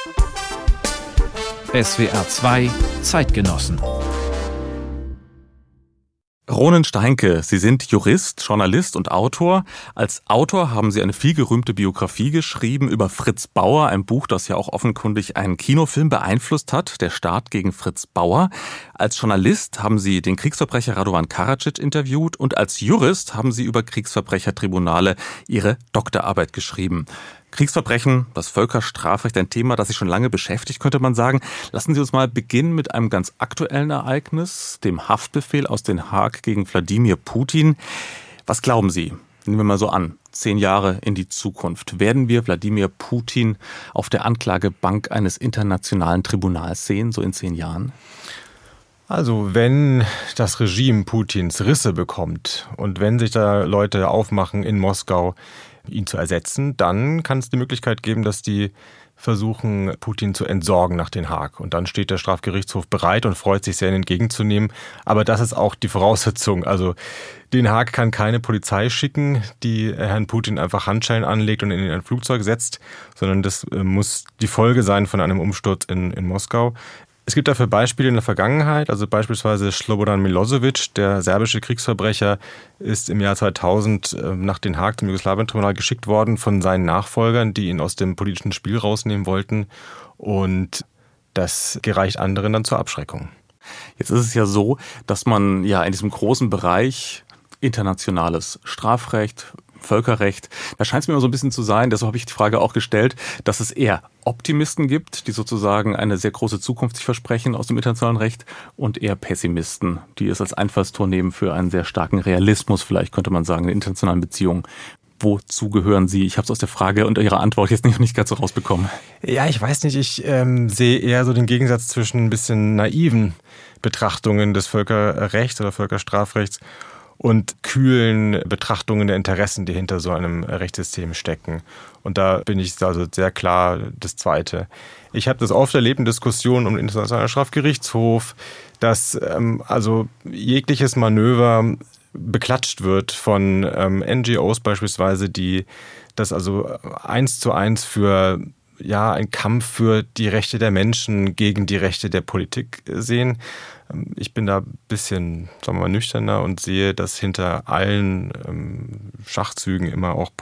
SWR 2 Zeitgenossen. Ronen Steinke, Sie sind Jurist, Journalist und Autor. Als Autor haben Sie eine vielgerühmte Biografie geschrieben über Fritz Bauer, ein Buch, das ja auch offenkundig einen Kinofilm beeinflusst hat, Der Staat gegen Fritz Bauer. Als Journalist haben Sie den Kriegsverbrecher Radovan Karadzic interviewt und als Jurist haben Sie über Kriegsverbrechertribunale Ihre Doktorarbeit geschrieben. Kriegsverbrechen, das Völkerstrafrecht, ein Thema, das Sie schon lange beschäftigt, könnte man sagen. Lassen Sie uns mal beginnen mit einem ganz aktuellen Ereignis, dem Haftbefehl aus Den Haag gegen Wladimir Putin. Was glauben Sie? Nehmen wir mal so an, 10 Jahre in die Zukunft. Werden wir Wladimir Putin auf der Anklagebank eines internationalen Tribunals sehen, so in 10 Jahren? Also wenn das Regime Putins Risse bekommt und wenn sich da Leute aufmachen in Moskau, ihn zu ersetzen, dann kann es die Möglichkeit geben, dass die versuchen, Putin zu entsorgen nach Den Haag. Und dann steht der Strafgerichtshof bereit und freut sich sehr, ihn entgegenzunehmen. Aber das ist auch die Voraussetzung. Also Den Haag kann keine Polizei schicken, die Herrn Putin einfach Handschellen anlegt und ihn in ein Flugzeug setzt, sondern das muss die Folge sein von einem Umsturz in Moskau. Es gibt dafür Beispiele in der Vergangenheit, also beispielsweise Slobodan Milosevic, der serbische Kriegsverbrecher, ist im Jahr 2000 nach Den Haag zum Jugoslawien-Tribunal geschickt worden von seinen Nachfolgern, die ihn aus dem politischen Spiel rausnehmen wollten, und das gereicht anderen dann zur Abschreckung. Jetzt ist es ja so, dass man ja in diesem großen Bereich internationales Strafrecht, Völkerrecht, da scheint es mir immer so ein bisschen zu sein, deshalb habe ich die Frage auch gestellt, dass es eher Optimisten gibt, die sozusagen eine sehr große Zukunft sich versprechen aus dem internationalen Recht, und eher Pessimisten, die es als Einfallstor nehmen für einen sehr starken Realismus, vielleicht könnte man sagen, in internationalen Beziehungen. Wozu gehören Sie? Ich habe es aus der Frage und Ihrer Antwort jetzt nicht ganz so rausbekommen. Ja, ich weiß nicht, ich sehe eher so den Gegensatz zwischen ein bisschen naiven Betrachtungen des Völkerrechts oder Völkerstrafrechts und kühlen Betrachtungen der Interessen, die hinter so einem Rechtssystem stecken. Und da bin ich also sehr klar das Zweite. Ich habe das oft erlebt in Diskussionen um den Internationalen Strafgerichtshof, dass also jegliches Manöver beklatscht wird von NGOs beispielsweise, die das also 1:1 für ein Kampf für die Rechte der Menschen gegen die Rechte der Politik sehen. Ich bin da ein bisschen, sagen wir mal, nüchterner und sehe, dass hinter allen Schachzügen immer auch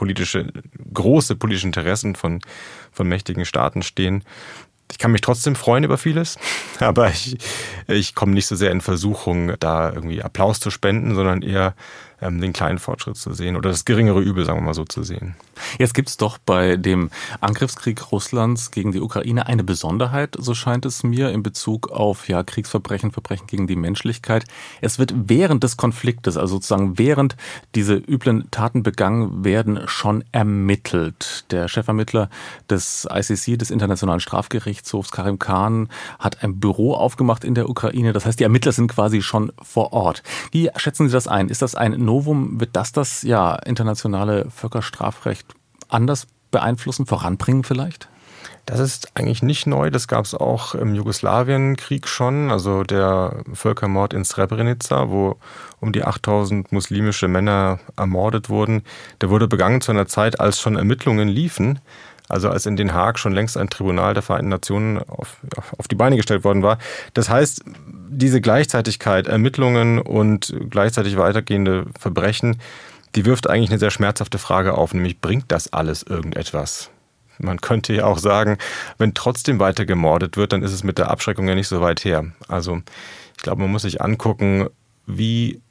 große politische Interessen von mächtigen Staaten stehen. Ich kann mich trotzdem freuen über vieles, aber ich komme nicht so sehr in Versuchung, da irgendwie Applaus zu spenden, sondern eher den kleinen Fortschritt zu sehen oder das geringere Übel, sagen wir mal so, zu sehen. Jetzt gibt es doch bei dem Angriffskrieg Russlands gegen die Ukraine eine Besonderheit, so scheint es mir, in Bezug auf Kriegsverbrechen, Verbrechen gegen die Menschlichkeit. Es wird während des Konfliktes, also sozusagen während diese üblen Taten begangen werden, schon ermittelt. Der Chefermittler des ICC, des Internationalen Strafgerichtshofs, Karim Khan, hat ein Büro aufgemacht in der Ukraine. Das heißt, die Ermittler sind quasi schon vor Ort. Wie schätzen Sie das ein? Ist das ein Novum? Wird das internationale Völkerstrafrecht anders beeinflussen, voranbringen vielleicht? Das ist eigentlich nicht neu. Das gab es auch im Jugoslawienkrieg schon. Also der Völkermord in Srebrenica, wo um die 8000 muslimische Männer ermordet wurden, der wurde begangen zu einer Zeit, als schon Ermittlungen liefen. Also als in Den Haag schon längst ein Tribunal der Vereinten Nationen auf die Beine gestellt worden war. Das heißt, diese Gleichzeitigkeit, Ermittlungen und gleichzeitig weitergehende Verbrechen, die wirft eigentlich eine sehr schmerzhafte Frage auf, nämlich bringt das alles irgendetwas? Man könnte ja auch sagen, wenn trotzdem weiter gemordet wird, dann ist es mit der Abschreckung ja nicht so weit her. Also ich glaube, man muss sich angucken, wie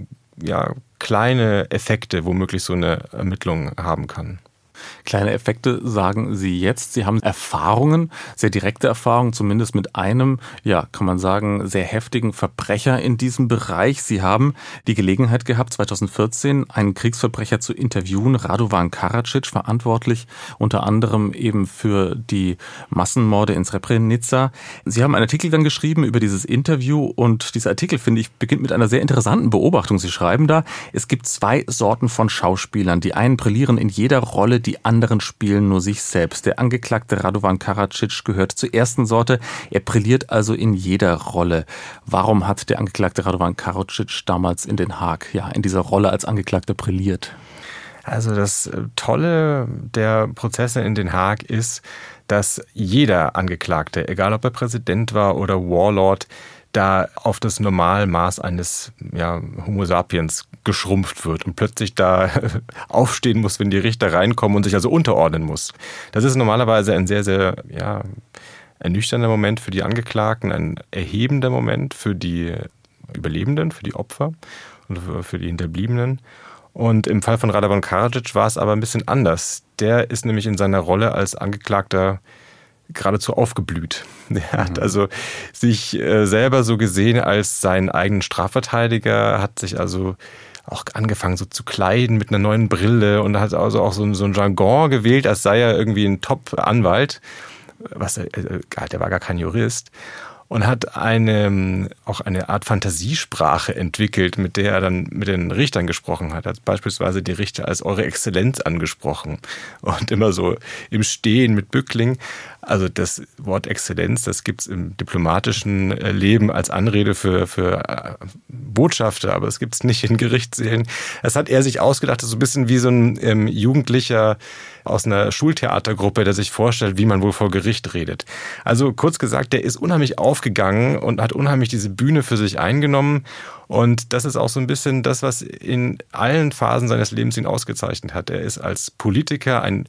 kleine Effekte womöglich so eine Ermittlung haben kann. Kleine Effekte, sagen Sie jetzt. Sie haben Erfahrungen, sehr direkte Erfahrungen, zumindest mit einem, kann man sagen, sehr heftigen Verbrecher in diesem Bereich. Sie haben die Gelegenheit gehabt, 2014 einen Kriegsverbrecher zu interviewen, Radovan Karadzic, verantwortlich unter anderem eben für die Massenmorde in Srebrenica. Sie haben einen Artikel dann geschrieben über dieses Interview und dieser Artikel, finde ich, beginnt mit einer sehr interessanten Beobachtung. Sie schreiben da, es gibt 2 Sorten von Schauspielern. Die einen brillieren in jeder Rolle, die anderen spielen nur sich selbst. Der Angeklagte Radovan Karadzic gehört zur ersten Sorte. Er brilliert also in jeder Rolle. Warum hat der Angeklagte Radovan Karadzic damals in Den Haag in dieser Rolle als Angeklagter brilliert? Also das Tolle der Prozesse in Den Haag ist, dass jeder Angeklagte, egal ob er Präsident war oder Warlord, da auf das Normalmaß eines Homo sapiens geschrumpft wird und plötzlich da aufstehen muss, wenn die Richter reinkommen und sich also unterordnen muss. Das ist normalerweise ein sehr, sehr ernüchternder Moment für die Angeklagten, ein erhebender Moment für die Überlebenden, für die Opfer und für die Hinterbliebenen. Und im Fall von Radovan Karadzic war es aber ein bisschen anders. Der ist nämlich in seiner Rolle als Angeklagter geradezu aufgeblüht. Er hat also sich selber so gesehen als seinen eigenen Strafverteidiger, hat sich also auch angefangen so zu kleiden mit einer neuen Brille und hat also auch so ein Jargon gewählt, als sei er irgendwie ein Top-Anwalt. Der war gar kein Jurist. Und hat auch eine Art Fantasiesprache entwickelt, mit der er dann mit den Richtern gesprochen hat. Er hat beispielsweise die Richter als Eure Exzellenz angesprochen und immer so im Stehen mit Bückling. Also das Wort Exzellenz, das gibt's im diplomatischen Leben als Anrede für Botschafter, aber es gibt's nicht in Gerichtssälen. Das hat er sich ausgedacht, das ist so ein bisschen wie so ein Jugendlicher aus einer Schultheatergruppe, der sich vorstellt, wie man wohl vor Gericht redet. Also kurz gesagt, der ist unheimlich aufgegangen und hat unheimlich diese Bühne für sich eingenommen. Und das ist auch so ein bisschen das, was in allen Phasen seines Lebens ihn ausgezeichnet hat. Er ist als Politiker ein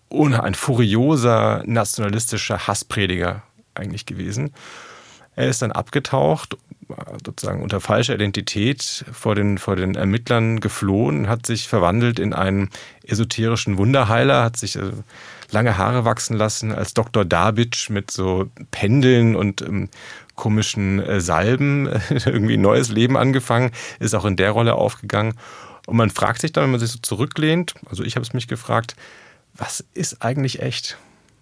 furioser, nationalistischer Hassprediger eigentlich gewesen. Er ist dann abgetaucht, sozusagen unter falscher Identität vor den Ermittlern geflohen, hat sich verwandelt in einen esoterischen Wunderheiler, hat sich lange Haare wachsen lassen als Dr. Dabitsch mit so Pendeln und komischen Salben, irgendwie ein neues Leben angefangen, ist auch in der Rolle aufgegangen. Und man fragt sich dann, wenn man sich so zurücklehnt, also ich habe es mich gefragt, was ist eigentlich echt?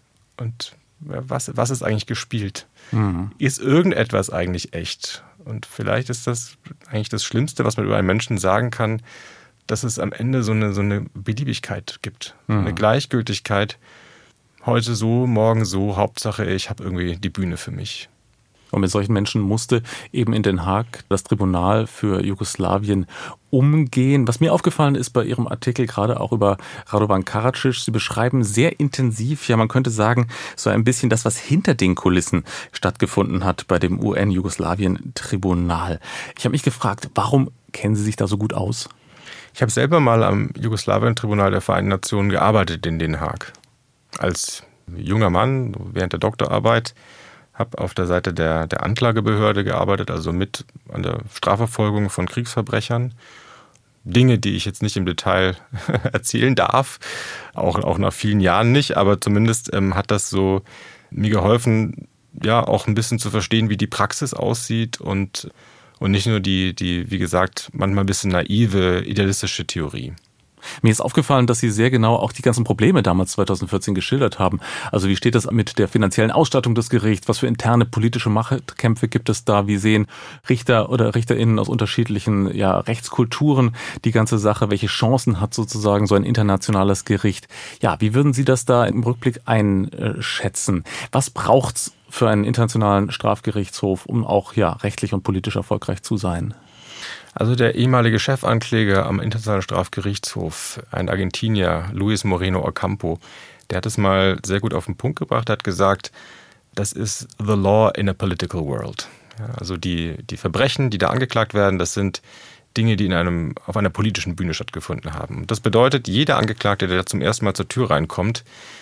Und was ist eigentlich gespielt? Mhm. Ist irgendetwas eigentlich echt? Und vielleicht ist das eigentlich das Schlimmste, was man über einen Menschen sagen kann, dass es am Ende so eine Beliebigkeit gibt. Mhm. Eine Gleichgültigkeit. Heute so, morgen so, Hauptsache ich habe irgendwie die Bühne für mich. Und mit solchen Menschen musste eben in Den Haag das Tribunal für Jugoslawien umgehen. Was mir aufgefallen ist bei Ihrem Artikel, gerade auch über Radovan Karadzic, Sie beschreiben sehr intensiv, ja man könnte sagen, so ein bisschen das, was hinter den Kulissen stattgefunden hat bei dem UN-Jugoslawien-Tribunal. Ich habe mich gefragt, warum kennen Sie sich da so gut aus? Ich habe selber mal am Jugoslawien-Tribunal der Vereinten Nationen gearbeitet in Den Haag. Als junger Mann während der Doktorarbeit, habe auf der Seite der Anklagebehörde gearbeitet, also mit an der Strafverfolgung von Kriegsverbrechern. Dinge, die ich jetzt nicht im Detail erzählen darf, auch nach vielen Jahren nicht, aber zumindest hat das so mir geholfen, ja auch ein bisschen zu verstehen, wie die Praxis aussieht und nicht nur die, wie gesagt, manchmal ein bisschen naive, idealistische Theorie. Mir ist aufgefallen, dass Sie sehr genau auch die ganzen Probleme damals 2014 geschildert haben. Also wie steht das mit der finanziellen Ausstattung des Gerichts? Was für interne politische Machtkämpfe gibt es da? Wie sehen Richter oder RichterInnen aus unterschiedlichen Rechtskulturen die ganze Sache? Welche Chancen hat sozusagen so ein internationales Gericht? Ja, wie würden Sie das da im Rückblick einschätzen? Was braucht's für einen internationalen Strafgerichtshof, um auch rechtlich und politisch erfolgreich zu sein? Also der ehemalige Chefankläger am Internationalen Strafgerichtshof, ein Argentinier, Luis Moreno Ocampo, der hat es mal sehr gut auf den Punkt gebracht, hat gesagt, das ist the law in a political world. Ja, also die Verbrechen, die da angeklagt werden, das sind Dinge, die auf einer politischen Bühne stattgefunden haben. Das bedeutet, jeder Angeklagte, der da zum ersten Mal zur Tür reinkommt,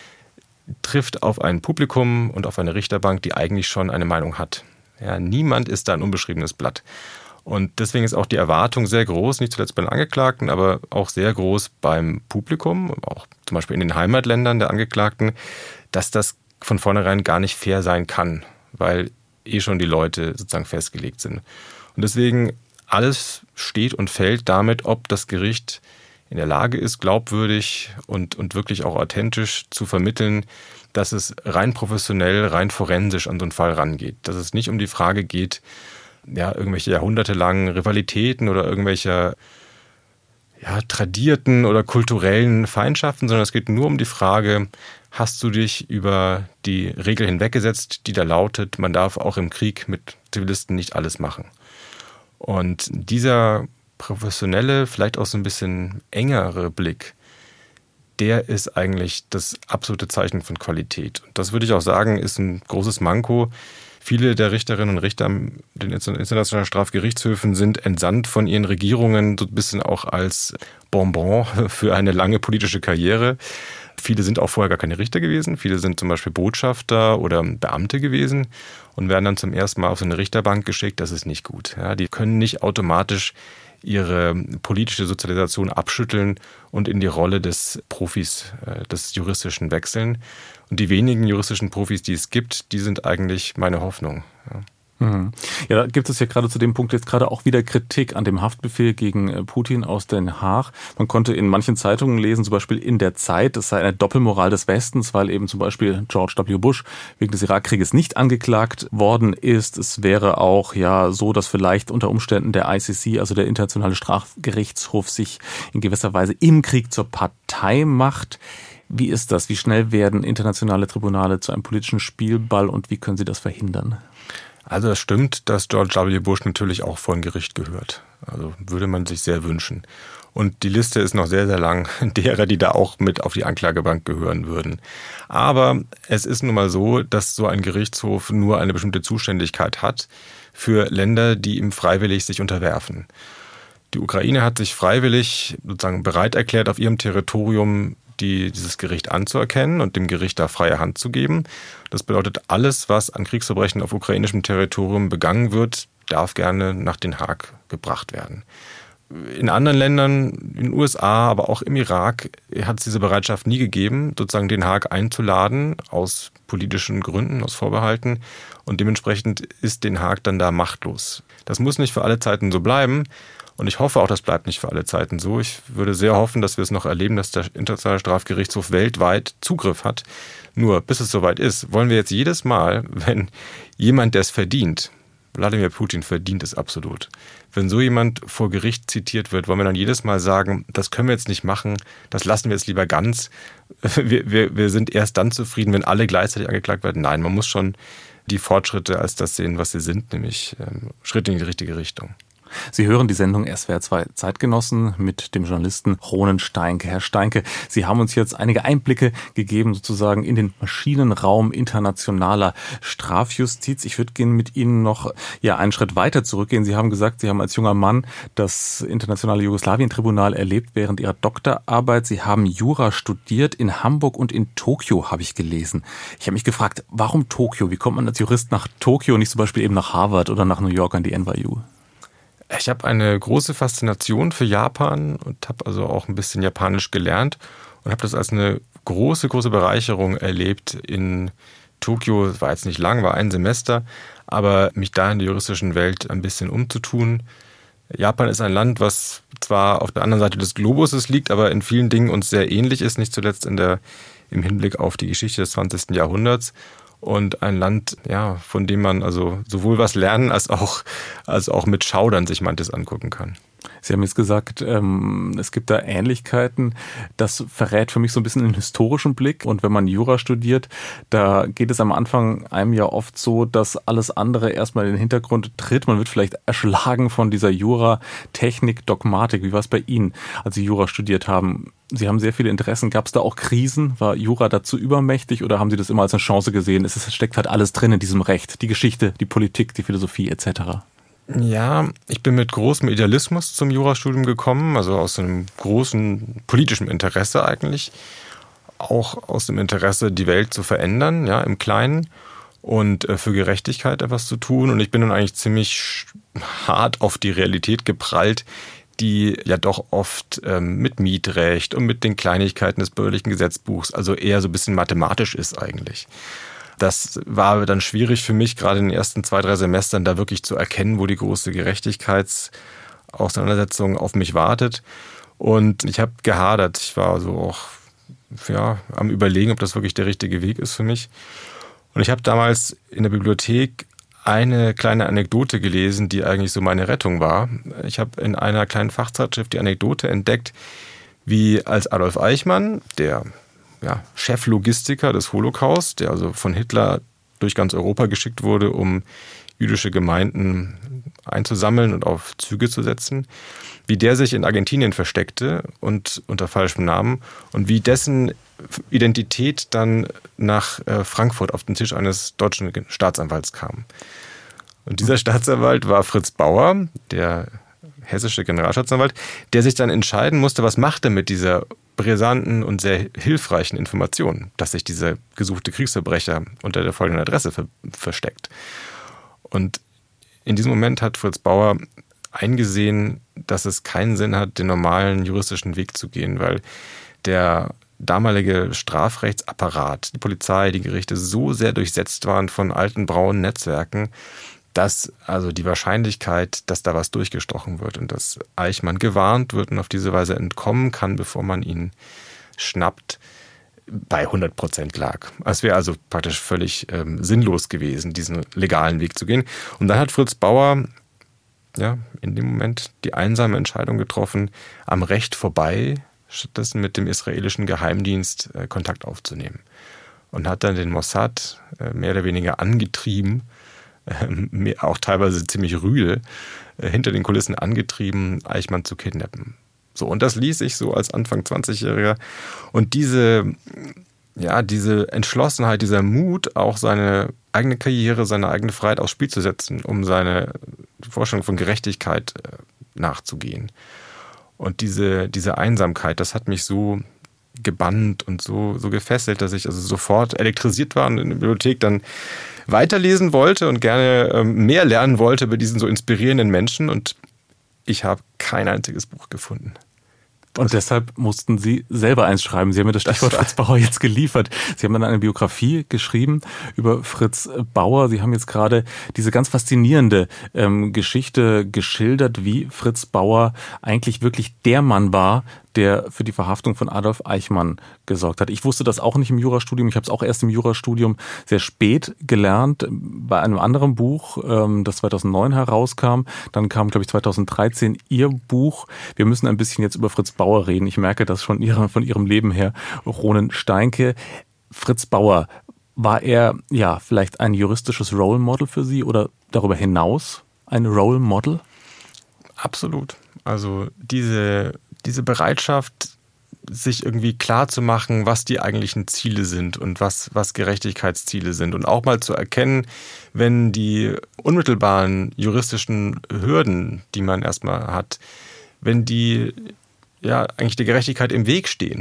trifft auf ein Publikum und auf eine Richterbank, die eigentlich schon eine Meinung hat. Ja, niemand ist da ein unbeschriebenes Blatt. Und deswegen ist auch die Erwartung sehr groß, nicht zuletzt bei den Angeklagten, aber auch sehr groß beim Publikum, auch zum Beispiel in den Heimatländern der Angeklagten, dass das von vornherein gar nicht fair sein kann, weil schon die Leute sozusagen festgelegt sind. Und deswegen alles steht und fällt damit, ob das Gericht in der Lage ist, glaubwürdig und wirklich auch authentisch zu vermitteln, dass es rein professionell, rein forensisch an so einen Fall rangeht. Dass es nicht um die Frage geht, irgendwelche jahrhundertelangen Rivalitäten oder irgendwelche tradierten oder kulturellen Feindschaften, sondern es geht nur um die Frage, hast du dich über die Regel hinweggesetzt, die da lautet, man darf auch im Krieg mit Zivilisten nicht alles machen. Und dieser professionelle, vielleicht auch so ein bisschen engere Blick, der ist eigentlich das absolute Zeichen von Qualität. Und das würde ich auch sagen, ist ein großes Manko. Viele der Richterinnen und Richter an den internationalen Strafgerichtshöfen sind entsandt von ihren Regierungen, so ein bisschen auch als Bonbon für eine lange politische Karriere. Viele sind auch vorher gar keine Richter gewesen. Viele sind zum Beispiel Botschafter oder Beamte gewesen und werden dann zum ersten Mal auf so eine Richterbank geschickt. Das ist nicht gut. Ja, die können nicht automatisch ihre politische Sozialisation abschütteln und in die Rolle des Profis, des Juristischen wechseln. Und die wenigen juristischen Profis, die es gibt, die sind eigentlich meine Hoffnung. Ja. Ja, da gibt es ja gerade zu dem Punkt jetzt gerade auch wieder Kritik an dem Haftbefehl gegen Putin aus Den Haag. Man konnte in manchen Zeitungen lesen, zum Beispiel in der Zeit, es sei eine Doppelmoral des Westens, weil eben zum Beispiel George W. Bush wegen des Irakkrieges nicht angeklagt worden ist. Es wäre auch ja so, dass vielleicht unter Umständen der ICC, also der Internationale Strafgerichtshof, sich in gewisser Weise im Krieg zur Partei macht. Wie ist das? Wie schnell werden internationale Tribunale zu einem politischen Spielball und wie können sie das verhindern? Also es stimmt, dass George W. Bush natürlich auch vor ein Gericht gehört. Also würde man sich sehr wünschen. Und die Liste ist noch sehr, sehr lang derer, die da auch mit auf die Anklagebank gehören würden. Aber es ist nun mal so, dass so ein Gerichtshof nur eine bestimmte Zuständigkeit hat für Länder, die ihm freiwillig sich unterwerfen. Die Ukraine hat sich freiwillig sozusagen bereit erklärt, auf ihrem Territorium dieses Gericht anzuerkennen und dem Gericht da freie Hand zu geben. Das bedeutet, alles, was an Kriegsverbrechen auf ukrainischem Territorium begangen wird, darf gerne nach Den Haag gebracht werden. In anderen Ländern, in den USA, aber auch im Irak, hat es diese Bereitschaft nie gegeben, sozusagen Den Haag einzuladen, aus politischen Gründen, aus Vorbehalten. Und dementsprechend ist Den Haag dann da machtlos. Das muss nicht für alle Zeiten so bleiben. Und ich hoffe auch, das bleibt nicht für alle Zeiten so. Ich würde sehr hoffen, dass wir es noch erleben, dass der Internationale Strafgerichtshof weltweit Zugriff hat. Nur, bis es soweit ist, wollen wir jetzt jedes Mal, wenn jemand, der es verdient, Wladimir Putin verdient es absolut, wenn so jemand vor Gericht zitiert wird, wollen wir dann jedes Mal sagen, das können wir jetzt nicht machen, das lassen wir jetzt lieber ganz. Wir sind erst dann zufrieden, wenn alle gleichzeitig angeklagt werden. Nein, man muss schon die Fortschritte als das sehen, was sie sind, nämlich Schritte in die richtige Richtung. Sie hören die Sendung SWR 2 Zeitgenossen mit dem Journalisten Ronen Steinke. Herr Steinke, Sie haben uns jetzt einige Einblicke gegeben sozusagen in den Maschinenraum internationaler Strafjustiz. Ich würde gerne mit Ihnen noch einen Schritt weiter zurückgehen. Sie haben gesagt, Sie haben als junger Mann das internationale Jugoslawien-Tribunal erlebt während Ihrer Doktorarbeit. Sie haben Jura studiert in Hamburg und in Tokio, habe ich gelesen. Ich habe mich gefragt, warum Tokio? Wie kommt man als Jurist nach Tokio, nicht zum Beispiel eben nach Harvard oder nach New York an die NYU? Ich habe eine große Faszination für Japan und habe also auch ein bisschen Japanisch gelernt und habe das als eine große, große Bereicherung erlebt in Tokio. Es war jetzt nicht lang, war ein Semester, aber mich da in der juristischen Welt ein bisschen umzutun. Japan ist ein Land, was zwar auf der anderen Seite des Globuses liegt, aber in vielen Dingen uns sehr ähnlich ist, nicht zuletzt im Hinblick auf die Geschichte des 20. Jahrhunderts. Und ein Land, von dem man also sowohl was lernen als auch mit Schaudern sich manches angucken kann. Sie haben jetzt gesagt, es gibt da Ähnlichkeiten. Das verrät für mich so ein bisschen einen historischen Blick. Und wenn man Jura studiert, da geht es am Anfang einem ja oft so, dass alles andere erstmal in den Hintergrund tritt. Man wird vielleicht erschlagen von dieser Jura-Technik, Dogmatik. Wie war es bei Ihnen, als Sie Jura studiert haben? Sie haben sehr viele Interessen. Gab es da auch Krisen? War Jura dazu übermächtig oder haben Sie das immer als eine Chance gesehen? Es steckt halt alles drin in diesem Recht. Die Geschichte, die Politik, die Philosophie etc. Ja, ich bin mit großem Idealismus zum Jurastudium gekommen, also aus einem großen politischen Interesse eigentlich, auch aus dem Interesse, die Welt zu verändern, im Kleinen und für Gerechtigkeit etwas zu tun. Und ich bin dann eigentlich ziemlich hart auf die Realität geprallt, die ja doch oft mit Mietrecht und mit den Kleinigkeiten des bürgerlichen Gesetzbuchs, also eher so ein bisschen mathematisch ist eigentlich. Das war dann schwierig für mich, gerade in den ersten 2-3 Semestern da wirklich zu erkennen, wo die große Gerechtigkeitsauseinandersetzung auf mich wartet. Und ich habe gehadert. Ich war so auch am Überlegen, ob das wirklich der richtige Weg ist für mich. Und ich habe damals in der Bibliothek eine kleine Anekdote gelesen, die eigentlich so meine Rettung war. Ich habe in einer kleinen Fachzeitschrift die Anekdote entdeckt, wie als Adolf Eichmann, der Cheflogistiker des Holocaust, der also von Hitler durch ganz Europa geschickt wurde, um jüdische Gemeinden einzusammeln und auf Züge zu setzen, wie der sich in Argentinien versteckte und unter falschem Namen und wie dessen Identität dann nach Frankfurt auf den Tisch eines deutschen Staatsanwalts kam. Und dieser Staatsanwalt war Fritz Bauer, der hessische Generalstaatsanwalt, der sich dann entscheiden musste, was macht er mit dieser brisanten und sehr hilfreichen Information, dass sich dieser gesuchte Kriegsverbrecher unter der folgenden Adresse versteckt. Und in diesem Moment hat Fritz Bauer eingesehen, dass es keinen Sinn hat, den normalen juristischen Weg zu gehen, weil der damalige Strafrechtsapparat, die Polizei, die Gerichte so sehr durchsetzt waren von alten braunen Netzwerken, dass also die Wahrscheinlichkeit, dass da was durchgestochen wird und dass Eichmann gewarnt wird und auf diese Weise entkommen kann, bevor man ihn schnappt, bei 100% lag. Es wäre also praktisch völlig sinnlos gewesen, diesen legalen Weg zu gehen. Und dann hat Fritz Bauer in dem Moment die einsame Entscheidung getroffen, am Recht vorbei, stattdessen mit dem israelischen Geheimdienst Kontakt aufzunehmen. Und hat dann den Mossad mehr oder weniger angetrieben, auch teilweise ziemlich rüde, hinter den Kulissen angetrieben, Eichmann zu kidnappen. So, und das ließ ich so als Anfang 20-Jähriger. Und diese Entschlossenheit, dieser Mut, auch seine eigene Karriere, seine eigene Freiheit aufs Spiel zu setzen, um seine Vorstellung von Gerechtigkeit nachzugehen. Und diese Einsamkeit, das hat mich so gebannt und so gefesselt, dass ich also sofort elektrisiert war und in der Bibliothek dann weiterlesen wollte und gerne mehr lernen wollte über diesen so inspirierenden Menschen. Und ich habe kein einziges Buch gefunden. Und deshalb mussten Sie selber eins schreiben. Sie haben mir das Stichwort Fritz Bauer jetzt geliefert. Sie haben dann eine Biografie geschrieben über Fritz Bauer. Sie haben jetzt gerade diese ganz faszinierende Geschichte geschildert, wie Fritz Bauer eigentlich wirklich der Mann war, der für die Verhaftung von Adolf Eichmann gesorgt hat. Ich wusste das auch nicht im Jurastudium. Ich habe es auch erst im Jurastudium sehr spät gelernt, bei einem anderen Buch, das 2009 herauskam. Dann kam, glaube ich, 2013 Ihr Buch. Wir müssen ein bisschen jetzt über Fritz Bauer reden. Ich merke das schon von Ihrem Leben her, Ronen Steinke. Fritz Bauer, war er vielleicht ein juristisches Role Model für Sie oder darüber hinaus ein Role Model? Absolut. Also diese Bereitschaft, sich irgendwie klar zu machen, was die eigentlichen Ziele sind und was Gerechtigkeitsziele sind. Und auch mal zu erkennen, wenn die unmittelbaren juristischen Hürden, die man erstmal hat, wenn die eigentlich der Gerechtigkeit im Weg stehen.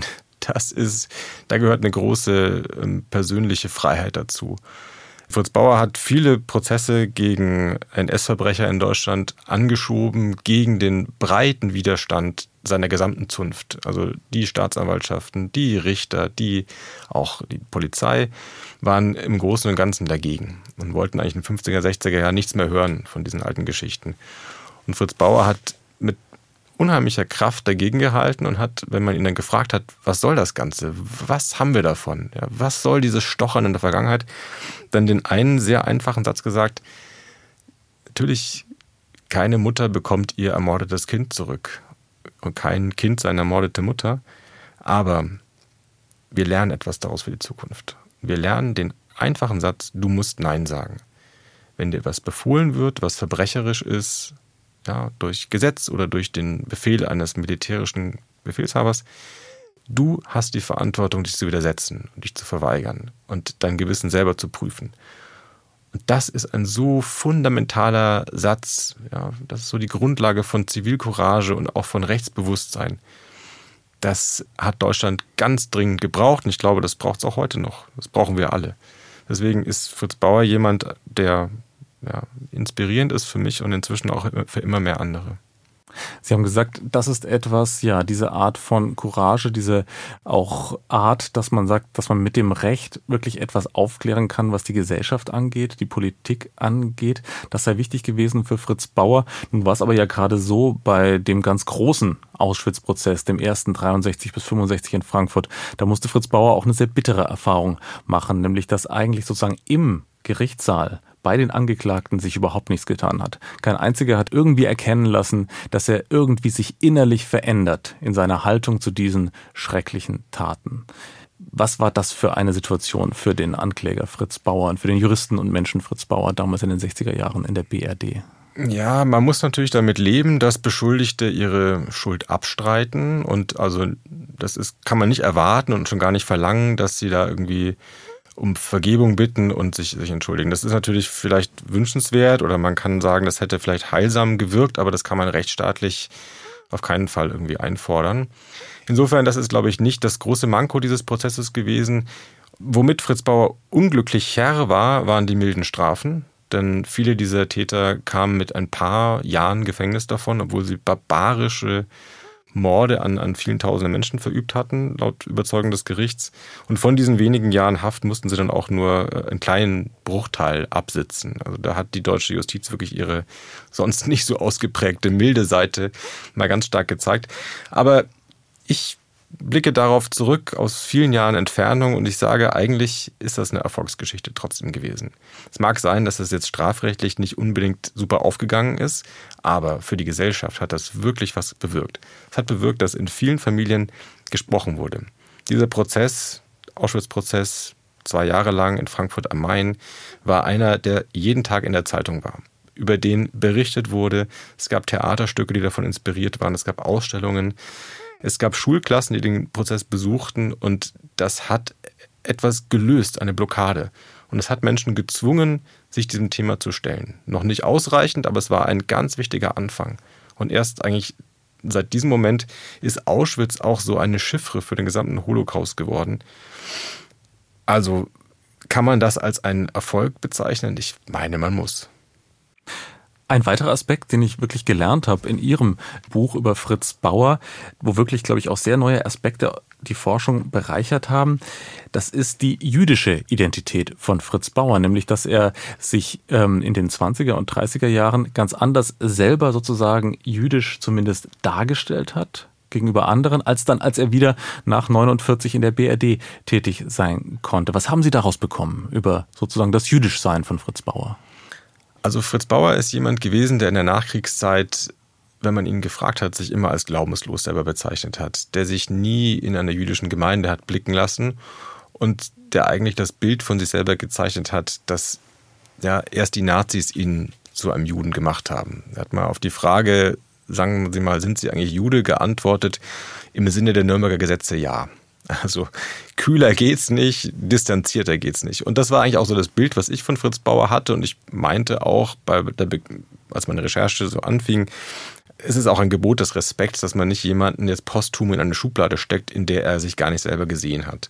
Da gehört eine große persönliche Freiheit dazu. Fritz Bauer hat viele Prozesse gegen NS-Verbrecher in Deutschland angeschoben, gegen den breiten Widerstand seiner gesamten Zunft. Also die Staatsanwaltschaften, die Richter, auch die Polizei waren im Großen und Ganzen dagegen und wollten eigentlich in den 50er, 60er Jahren nichts mehr hören von diesen alten Geschichten. Und Fritz Bauer hat mit unheimlicher Kraft dagegen gehalten und hat, wenn man ihn dann gefragt hat, was soll das Ganze? Was haben wir davon? Ja, was soll dieses Stochern in der Vergangenheit? Dann den einen sehr einfachen Satz gesagt: Natürlich, keine Mutter bekommt ihr ermordetes Kind zurück und kein Kind seine ermordete Mutter, aber wir lernen etwas daraus für die Zukunft. Wir lernen den einfachen Satz: Du musst Nein sagen. Wenn dir was befohlen wird, was verbrecherisch ist, durch Gesetz oder durch den Befehl eines militärischen Befehlshabers, du hast die Verantwortung, dich zu widersetzen und dich zu verweigern und dein Gewissen selber zu prüfen. Und das ist ein so fundamentaler Satz, das ist so die Grundlage von Zivilcourage und auch von Rechtsbewusstsein. Das hat Deutschland ganz dringend gebraucht und ich glaube, das braucht es auch heute noch. Das brauchen wir alle. Deswegen ist Fritz Bauer jemand, der inspirierend ist für mich und inzwischen auch für immer mehr andere. Sie haben gesagt, das ist etwas, diese Art von Courage, diese auch Art, dass man sagt, dass man mit dem Recht wirklich etwas aufklären kann, was die Gesellschaft angeht, die Politik angeht. Das sei wichtig gewesen für Fritz Bauer. Nun war es aber gerade so bei dem ganz großen Auschwitz-Prozess, dem ersten 63 bis 65 in Frankfurt, da musste Fritz Bauer auch eine sehr bittere Erfahrung machen, nämlich dass eigentlich sozusagen im Gerichtssaal bei den Angeklagten sich überhaupt nichts getan hat. Kein einziger hat irgendwie erkennen lassen, dass er irgendwie sich innerlich verändert in seiner Haltung zu diesen schrecklichen Taten. Was war das für eine Situation für den Ankläger Fritz Bauer und für den Juristen und Menschen Fritz Bauer damals in den 60er Jahren in der BRD? Ja, man muss natürlich damit leben, dass Beschuldigte ihre Schuld abstreiten. Und also kann man nicht erwarten und schon gar nicht verlangen, dass sie da irgendwie um Vergebung bitten und sich entschuldigen. Das ist natürlich vielleicht wünschenswert oder man kann sagen, das hätte vielleicht heilsam gewirkt, aber das kann man rechtsstaatlich auf keinen Fall irgendwie einfordern. Insofern, das ist, glaube ich, nicht das große Manko dieses Prozesses gewesen. Womit Fritz Bauer unglücklich Herr war, waren die milden Strafen. Denn viele dieser Täter kamen mit ein paar Jahren Gefängnis davon, obwohl sie barbarische Morde an vielen tausenden Menschen verübt hatten, laut Überzeugung des Gerichts. Und von diesen wenigen Jahren Haft mussten sie dann auch nur einen kleinen Bruchteil absitzen. Also da hat die deutsche Justiz wirklich ihre sonst nicht so ausgeprägte milde Seite mal ganz stark gezeigt. Aber ich blicke darauf zurück aus vielen Jahren Entfernung und ich sage, eigentlich ist das eine Erfolgsgeschichte trotzdem gewesen. Es mag sein, dass es jetzt strafrechtlich nicht unbedingt super aufgegangen ist, aber für die Gesellschaft hat das wirklich was bewirkt. Es hat bewirkt, dass in vielen Familien gesprochen wurde. Dieser Prozess, Auschwitz-Prozess, 2 Jahre lang in Frankfurt am Main, war einer, der jeden Tag in der Zeitung war, über den berichtet wurde. Es gab Theaterstücke, die davon inspiriert waren, es gab Ausstellungen. Es gab Schulklassen, die den Prozess besuchten und das hat etwas gelöst, eine Blockade. Und es hat Menschen gezwungen, sich diesem Thema zu stellen. Noch nicht ausreichend, aber es war ein ganz wichtiger Anfang. Und erst eigentlich seit diesem Moment ist Auschwitz auch so eine Chiffre für den gesamten Holocaust geworden. Also kann man das als einen Erfolg bezeichnen? Ich meine, man muss. Ein weiterer Aspekt, den ich wirklich gelernt habe in Ihrem Buch über Fritz Bauer, wo wirklich, glaube ich, auch sehr neue Aspekte die Forschung bereichert haben, das ist die jüdische Identität von Fritz Bauer, nämlich dass er sich in den 20er und 30er Jahren ganz anders selber sozusagen jüdisch zumindest dargestellt hat gegenüber anderen, als er wieder nach 49 in der BRD tätig sein konnte. Was haben Sie daraus bekommen über sozusagen das Jüdischsein von Fritz Bauer? Also Fritz Bauer ist jemand gewesen, der in der Nachkriegszeit, wenn man ihn gefragt hat, sich immer als glaubenslos selber bezeichnet hat, der sich nie in einer jüdischen Gemeinde hat blicken lassen und der eigentlich das Bild von sich selber gezeichnet hat, dass ja erst die Nazis ihn zu einem Juden gemacht haben. Er hat mal auf die Frage, sagen Sie mal, sind Sie eigentlich Jude, geantwortet, im Sinne der Nürnberger Gesetze ja. Also kühler geht's nicht, distanzierter geht's nicht. Und das war eigentlich auch so das Bild, was ich von Fritz Bauer hatte. Und ich meinte auch, als meine Recherche so anfing, es ist auch ein Gebot des Respekts, dass man nicht jemanden jetzt posthum in eine Schublade steckt, in der er sich gar nicht selber gesehen hat.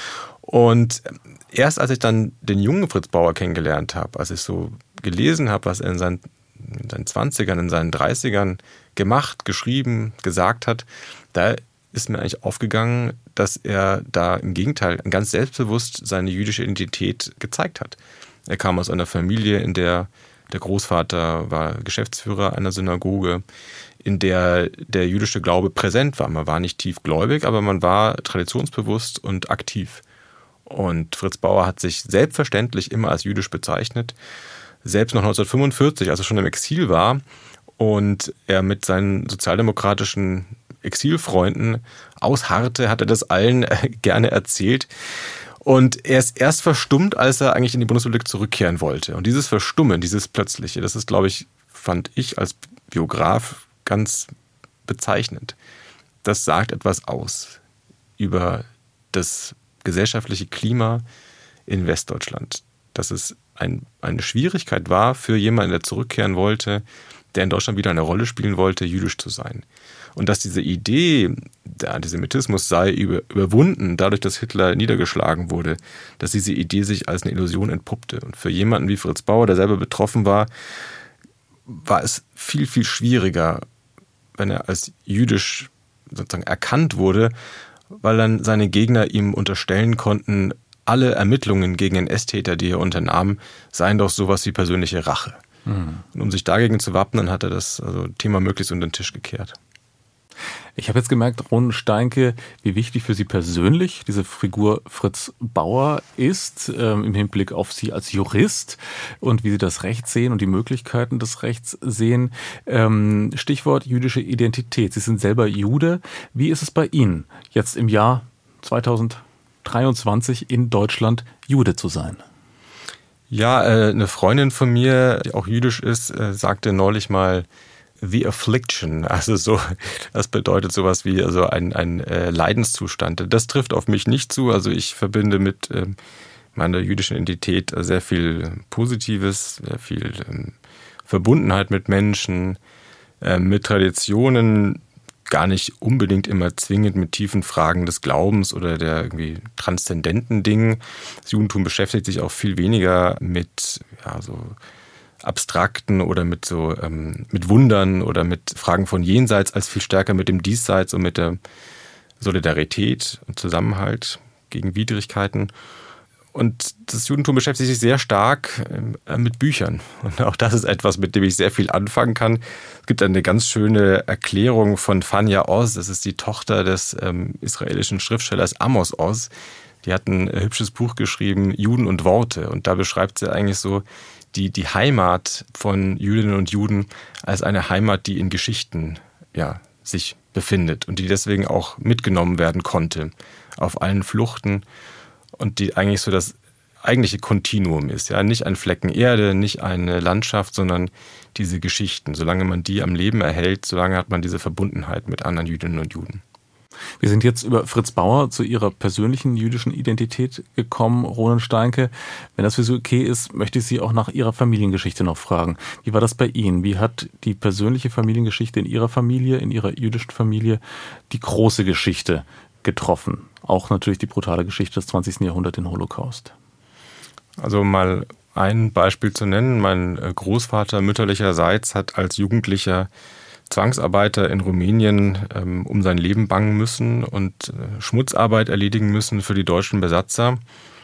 Und erst als ich dann den jungen Fritz Bauer kennengelernt habe, als ich so gelesen habe, was er in seinen 20ern, in seinen 30ern gemacht, geschrieben, gesagt hat, da ist mir eigentlich aufgegangen, dass er da im Gegenteil ganz selbstbewusst seine jüdische Identität gezeigt hat. Er kam aus einer Familie, in der der Großvater war Geschäftsführer einer Synagoge, in der der jüdische Glaube präsent war. Man war nicht tiefgläubig, aber man war traditionsbewusst und aktiv. Und Fritz Bauer hat sich selbstverständlich immer als jüdisch bezeichnet. Selbst noch 1945, als er schon im Exil war und er mit seinen sozialdemokratischen Exilfreunden ausharrte, hat er das allen gerne erzählt. Und er ist erst verstummt, als er eigentlich in die Bundesrepublik zurückkehren wollte. Und dieses Verstummen, dieses Plötzliche, das ist, glaube ich, fand ich als Biograf ganz bezeichnend. Das sagt etwas aus über das gesellschaftliche Klima in Westdeutschland. Dass es eine Schwierigkeit war für jemanden, der zurückkehren wollte, der in Deutschland wieder eine Rolle spielen wollte, jüdisch zu sein. Und dass diese Idee, der Antisemitismus sei überwunden, dadurch, dass Hitler niedergeschlagen wurde, dass diese Idee sich als eine Illusion entpuppte. Und für jemanden wie Fritz Bauer, der selber betroffen war, war es viel, viel schwieriger, wenn er als jüdisch sozusagen erkannt wurde, weil dann seine Gegner ihm unterstellen konnten, alle Ermittlungen gegen NS-Täter, die er unternahm, seien doch sowas wie persönliche Rache. Und um sich dagegen zu wappnen, hat er das Thema möglichst unter den Tisch gekehrt. Ich habe jetzt gemerkt, Ron Steinke, wie wichtig für Sie persönlich diese Figur Fritz Bauer ist, im Hinblick auf Sie als Jurist und wie Sie das Recht sehen und die Möglichkeiten des Rechts sehen. Stichwort jüdische Identität. Sie sind selber Jude. Wie ist es bei Ihnen, jetzt im Jahr 2023 in Deutschland Jude zu sein? Ja, eine Freundin von mir, die auch jüdisch ist, sagte neulich mal The Affliction. Also so, das bedeutet sowas wie also ein Leidenszustand. Das trifft auf mich nicht zu. Also ich verbinde mit meiner jüdischen Identität sehr viel Positives, sehr viel Verbundenheit mit Menschen, mit Traditionen, gar nicht unbedingt immer zwingend mit tiefen Fragen des Glaubens oder der irgendwie transzendenten Dingen. Das Judentum beschäftigt sich auch viel weniger mit so abstrakten oder mit mit Wundern oder mit Fragen von Jenseits als viel stärker mit dem Diesseits und mit der Solidarität und Zusammenhalt gegen Widrigkeiten. Und das Judentum beschäftigt sich sehr stark mit Büchern. Und auch das ist etwas, mit dem ich sehr viel anfangen kann. Es gibt eine ganz schöne Erklärung von Fania Oz. Das ist die Tochter des israelischen Schriftstellers Amos Oz. Die hat ein hübsches Buch geschrieben, Juden und Worte. Und da beschreibt sie eigentlich so die Heimat von Jüdinnen und Juden als eine Heimat, die in Geschichten sich befindet und die deswegen auch mitgenommen werden konnte auf allen Fluchten. Und die eigentlich so das eigentliche Kontinuum ist. Ja, nicht ein Flecken Erde, nicht eine Landschaft, sondern diese Geschichten. Solange man die am Leben erhält, solange hat man diese Verbundenheit mit anderen Jüdinnen und Juden. Wir sind jetzt über Fritz Bauer zu Ihrer persönlichen jüdischen Identität gekommen, Ronen Steinke. Wenn das für Sie okay ist, möchte ich Sie auch nach Ihrer Familiengeschichte noch fragen. Wie war das bei Ihnen? Wie hat die persönliche Familiengeschichte in Ihrer Familie, in Ihrer jüdischen Familie, die große Geschichte getroffen? Auch natürlich die brutale Geschichte des 20. Jahrhunderts, den Holocaust. Also mal ein Beispiel zu nennen. Mein Großvater mütterlicherseits hat als Jugendlicher Zwangsarbeiter in Rumänien um sein Leben bangen müssen und Schmutzarbeit erledigen müssen für die deutschen Besatzer.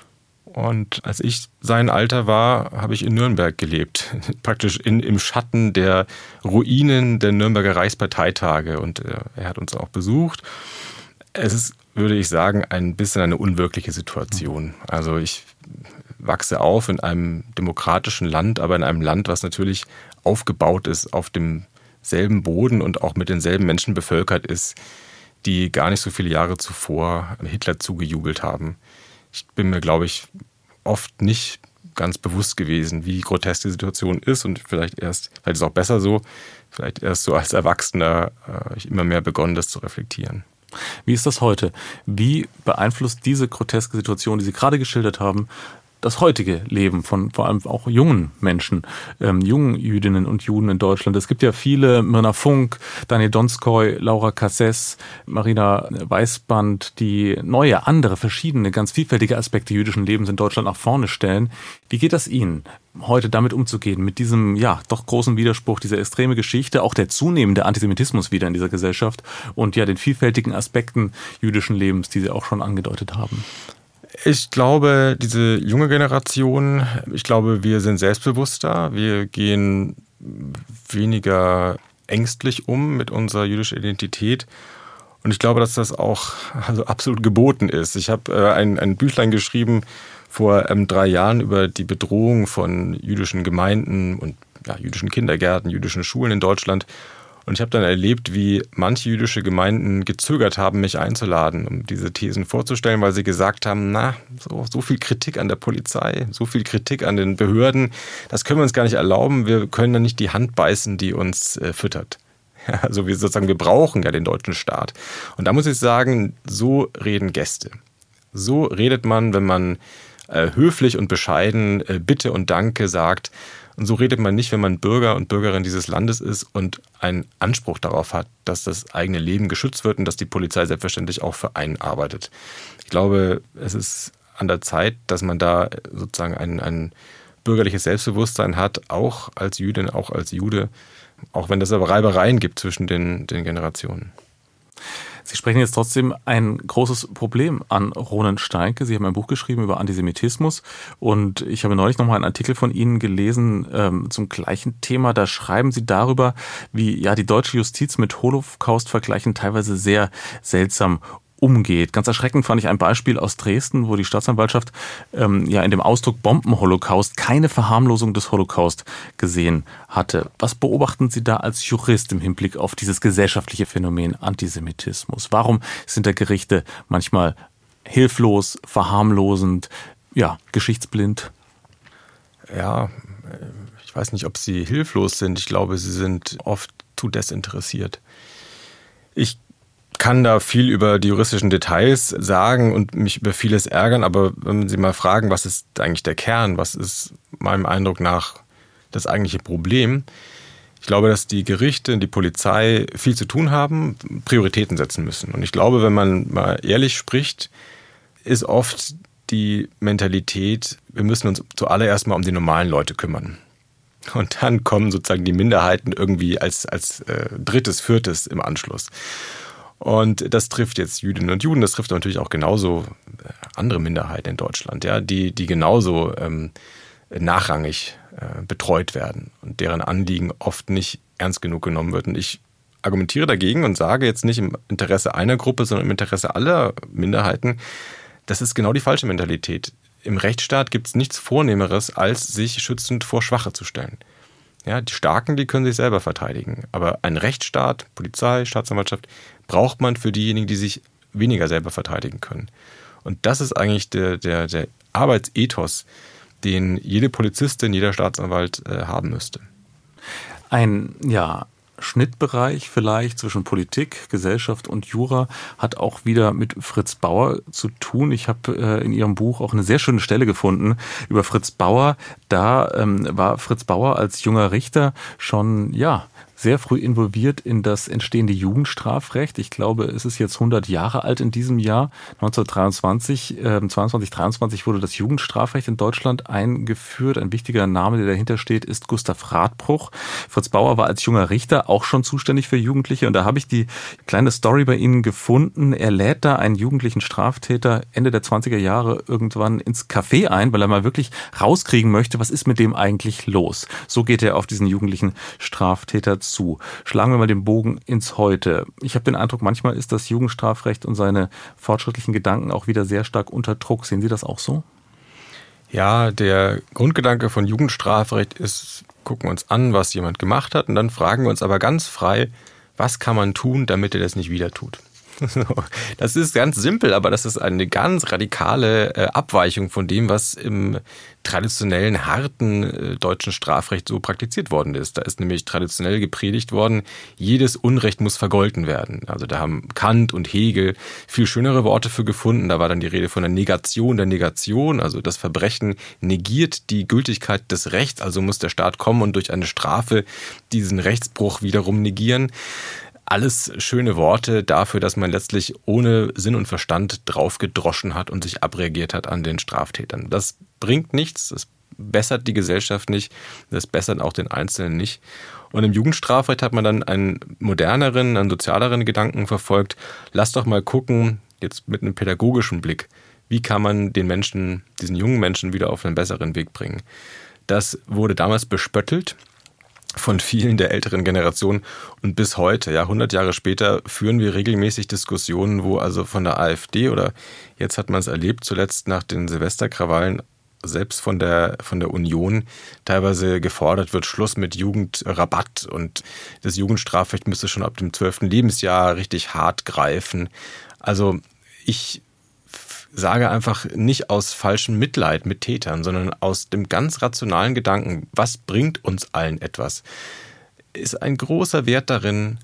Und als ich sein Alter war, habe ich in Nürnberg gelebt, praktisch im Schatten der Ruinen der Nürnberger Reichsparteitage. Und er hat uns auch besucht. Es ist, würde ich sagen, ein bisschen eine unwirkliche Situation. Also ich wachse auf in einem demokratischen Land, aber in einem Land, was natürlich aufgebaut ist auf demselben Boden und auch mit denselben Menschen bevölkert ist, die gar nicht so viele Jahre zuvor Hitler zugejubelt haben. Ich bin mir, glaube ich, oft nicht ganz bewusst gewesen, wie grotesk die Situation ist und vielleicht ist es auch besser so, vielleicht erst so als Erwachsener habe ich immer mehr begonnen, das zu reflektieren. Wie ist das heute? Wie beeinflusst diese groteske Situation, die Sie gerade geschildert haben, das heutige Leben von vor allem auch jungen Menschen, jungen Jüdinnen und Juden in Deutschland? Es gibt ja viele, Mirna Funk, Daniel Donskoy, Laura Cassess, Marina Weißband, die neue, andere, verschiedene, ganz vielfältige Aspekte jüdischen Lebens in Deutschland nach vorne stellen. Wie geht das Ihnen, heute damit umzugehen, mit diesem doch großen Widerspruch, dieser extreme Geschichte, auch der zunehmende Antisemitismus wieder in dieser Gesellschaft und den vielfältigen Aspekten jüdischen Lebens, die Sie auch schon angedeutet haben? Ich glaube, diese junge Generation, wir sind selbstbewusster, wir gehen weniger ängstlich um mit unserer jüdischen Identität. Und ich glaube, dass das auch absolut geboten ist. Ich habe ein Büchlein geschrieben vor 3 Jahren über die Bedrohung von jüdischen Gemeinden und jüdischen Kindergärten, jüdischen Schulen in Deutschland. Und ich habe dann erlebt, wie manche jüdische Gemeinden gezögert haben, mich einzuladen, um diese Thesen vorzustellen, weil sie gesagt haben, so viel Kritik an der Polizei, so viel Kritik an den Behörden, das können wir uns gar nicht erlauben. Wir können da nicht die Hand beißen, die uns füttert. Also wir brauchen ja den deutschen Staat. Und da muss ich sagen, so reden Gäste. So redet man, wenn man höflich und bescheiden Bitte und Danke sagt. Und so redet man nicht, wenn man Bürger und Bürgerin dieses Landes ist und einen Anspruch darauf hat, dass das eigene Leben geschützt wird und dass die Polizei selbstverständlich auch für einen arbeitet. Ich glaube, es ist an der Zeit, dass man da sozusagen ein bürgerliches Selbstbewusstsein hat, auch als Jüdin, auch als Jude, auch wenn es aber Reibereien gibt zwischen den Generationen. Sie sprechen jetzt trotzdem ein großes Problem an, Ronen Steinke. Sie haben ein Buch geschrieben über Antisemitismus und ich habe neulich nochmal einen Artikel von Ihnen gelesen zum gleichen Thema. Da schreiben Sie darüber, wie die deutsche Justiz mit Holocaust-Vergleichen teilweise sehr seltsam umgeht. Ganz erschreckend fand ich ein Beispiel aus Dresden, wo die Staatsanwaltschaft in dem Ausdruck Bombenholocaust keine Verharmlosung des Holocaust gesehen hatte. Was beobachten Sie da als Jurist im Hinblick auf dieses gesellschaftliche Phänomen Antisemitismus? Warum sind da Gerichte manchmal hilflos, verharmlosend, geschichtsblind? Ja, ich weiß nicht, ob sie hilflos sind. Ich glaube, sie sind oft zu desinteressiert. Ich kann da viel über die juristischen Details sagen und mich über vieles ärgern, aber wenn Sie mal fragen, was ist eigentlich der Kern, was ist meinem Eindruck nach das eigentliche Problem? Ich glaube, dass die Gerichte und die Polizei viel zu tun haben, Prioritäten setzen müssen. Und ich glaube, wenn man mal ehrlich spricht, ist oft die Mentalität, wir müssen uns zuallererst mal um die normalen Leute kümmern. Und dann kommen sozusagen die Minderheiten irgendwie als drittes, viertes im Anschluss. Und das trifft jetzt Jüdinnen und Juden, das trifft natürlich auch genauso andere Minderheiten in Deutschland, ja, die genauso nachrangig betreut werden und deren Anliegen oft nicht ernst genug genommen wird. Und ich argumentiere dagegen und sage jetzt nicht im Interesse einer Gruppe, sondern im Interesse aller Minderheiten, das ist genau die falsche Mentalität. Im Rechtsstaat gibt es nichts Vornehmeres, als sich schützend vor Schwache zu stellen. Ja, die Starken, die können sich selber verteidigen. Aber ein Rechtsstaat, Polizei, Staatsanwaltschaft, braucht man für diejenigen, die sich weniger selber verteidigen können. Und das ist eigentlich der Arbeitsethos, den jede Polizistin, jeder Staatsanwalt haben müsste. Ein Schnittbereich vielleicht zwischen Politik, Gesellschaft und Jura hat auch wieder mit Fritz Bauer zu tun. Ich habe in Ihrem Buch auch eine sehr schöne Stelle gefunden über Fritz Bauer. Da war Fritz Bauer als junger Richter schon sehr früh involviert in das entstehende Jugendstrafrecht. Ich glaube, es ist jetzt 100 Jahre alt in diesem Jahr. 1923 wurde das Jugendstrafrecht in Deutschland eingeführt. Ein wichtiger Name, der dahinter steht, ist Gustav Radbruch. Fritz Bauer war als junger Richter auch schon zuständig für Jugendliche. Und da habe ich die kleine Story bei Ihnen gefunden. Er lädt da einen jugendlichen Straftäter Ende der 20er Jahre irgendwann ins Café ein, weil er mal wirklich rauskriegen möchte, was ist mit dem eigentlich los. So geht er auf diesen jugendlichen Straftäter zu. Schlagen wir mal den Bogen ins Heute. Ich habe den Eindruck, manchmal ist das Jugendstrafrecht und seine fortschrittlichen Gedanken auch wieder sehr stark unter Druck. Sehen Sie das auch so? Ja, der Grundgedanke von Jugendstrafrecht ist, gucken wir uns an, was jemand gemacht hat und dann fragen wir uns aber ganz frei, was kann man tun, damit er das nicht wieder tut. Das ist ganz simpel, aber das ist eine ganz radikale Abweichung von dem, was im traditionellen, harten deutschen Strafrecht so praktiziert worden ist. Da ist nämlich traditionell gepredigt worden, jedes Unrecht muss vergolten werden. Also da haben Kant und Hegel viel schönere Worte für gefunden. Da war dann die Rede von der Negation. Also das Verbrechen negiert die Gültigkeit des Rechts, also muss der Staat kommen und durch eine Strafe diesen Rechtsbruch wiederum negieren. Alles schöne Worte dafür, dass man letztlich ohne Sinn und Verstand draufgedroschen hat und sich abreagiert hat an den Straftätern. Das bringt nichts, das bessert die Gesellschaft nicht, das bessert auch den Einzelnen nicht. Und im Jugendstrafrecht hat man dann einen moderneren, einen sozialeren Gedanken verfolgt. Lass doch mal gucken, jetzt mit einem pädagogischen Blick, wie kann man den Menschen, diesen jungen Menschen wieder auf einen besseren Weg bringen. Das wurde damals bespöttelt von vielen der älteren Generation und bis heute, 100 Jahre später, führen wir regelmäßig Diskussionen, wo also von der AfD oder jetzt hat man es erlebt, zuletzt nach den Silvesterkrawallen, selbst von der Union teilweise gefordert wird, Schluss mit Jugendrabatt und das Jugendstrafrecht müsste schon ab dem 12. Lebensjahr richtig hart greifen. Also ich sage einfach nicht aus falschem Mitleid mit Tätern, sondern aus dem ganz rationalen Gedanken, was bringt uns allen etwas, ist ein großer Wert darin,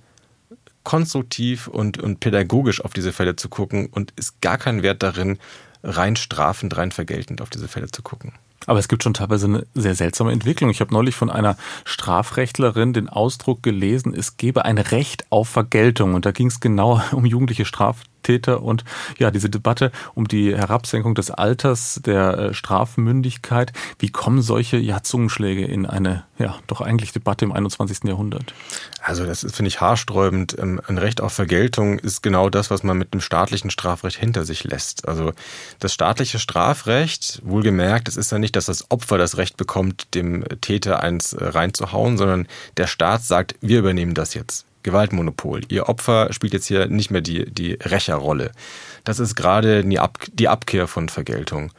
konstruktiv und pädagogisch auf diese Fälle zu gucken und ist gar kein Wert darin, rein strafend, rein vergeltend auf diese Fälle zu gucken. Aber es gibt schon teilweise eine sehr seltsame Entwicklung. Ich habe neulich von einer Strafrechtlerin den Ausdruck gelesen, es gebe ein Recht auf Vergeltung. Und da ging es genau um jugendliche Straftäter und diese Debatte um die Herabsenkung des Alters der Strafmündigkeit. Wie kommen solche Zungenschläge in eine doch eigentlich Debatte im 21. Jahrhundert? Also das finde ich haarsträubend. Ein Recht auf Vergeltung ist genau das, was man mit dem staatlichen Strafrecht hinter sich lässt. Also das staatliche Strafrecht, wohlgemerkt, es ist ja nicht, dass das Opfer das Recht bekommt, dem Täter eins reinzuhauen, sondern der Staat sagt, wir übernehmen das jetzt. Gewaltmonopol. Ihr Opfer spielt jetzt hier nicht mehr die Rächerrolle. Das ist gerade die Abkehr von Vergeltung.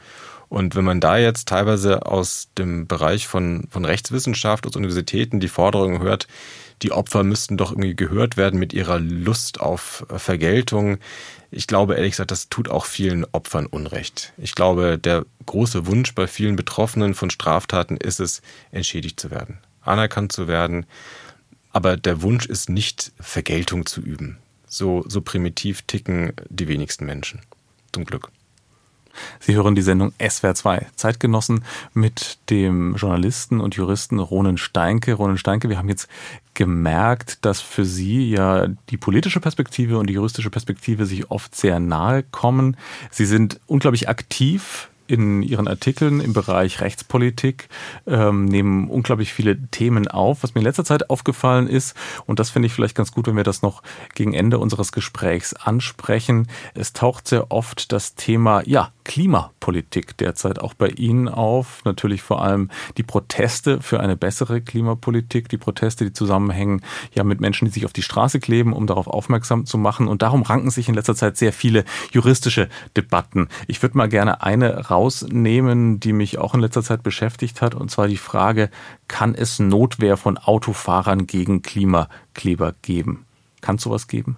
Und wenn man da jetzt teilweise aus dem Bereich von Rechtswissenschaft, aus Universitäten die Forderungen hört, die Opfer müssten doch irgendwie gehört werden mit ihrer Lust auf Vergeltung. Ich glaube, ehrlich gesagt, das tut auch vielen Opfern Unrecht. Ich glaube, der große Wunsch bei vielen Betroffenen von Straftaten ist es, entschädigt zu werden, anerkannt zu werden. Aber der Wunsch ist nicht, Vergeltung zu üben. So primitiv ticken die wenigsten Menschen. Zum Glück. Sie hören die Sendung SWR 2 Zeitgenossen mit dem Journalisten und Juristen Ronen Steinke. Ronen Steinke, wir haben jetzt gemerkt, dass für Sie ja die politische Perspektive und die juristische Perspektive sich oft sehr nahe kommen. Sie sind unglaublich aktiv in Ihren Artikeln im Bereich Rechtspolitik, nehmen unglaublich viele Themen auf. Was mir in letzter Zeit aufgefallen ist, und das finde ich vielleicht ganz gut, wenn wir das noch gegen Ende unseres Gesprächs ansprechen, es taucht sehr oft das Thema Klimapolitik derzeit auch bei Ihnen auf. Natürlich vor allem die Proteste für eine bessere Klimapolitik, die Proteste, die zusammenhängen mit Menschen, die sich auf die Straße kleben, um darauf aufmerksam zu machen. Und darum ranken sich in letzter Zeit sehr viele juristische Debatten. Ich würde mal gerne eine rausnehmen, die mich auch in letzter Zeit beschäftigt hat, und zwar die Frage, kann es Notwehr von Autofahrern gegen Klimakleber geben? Kann es sowas geben?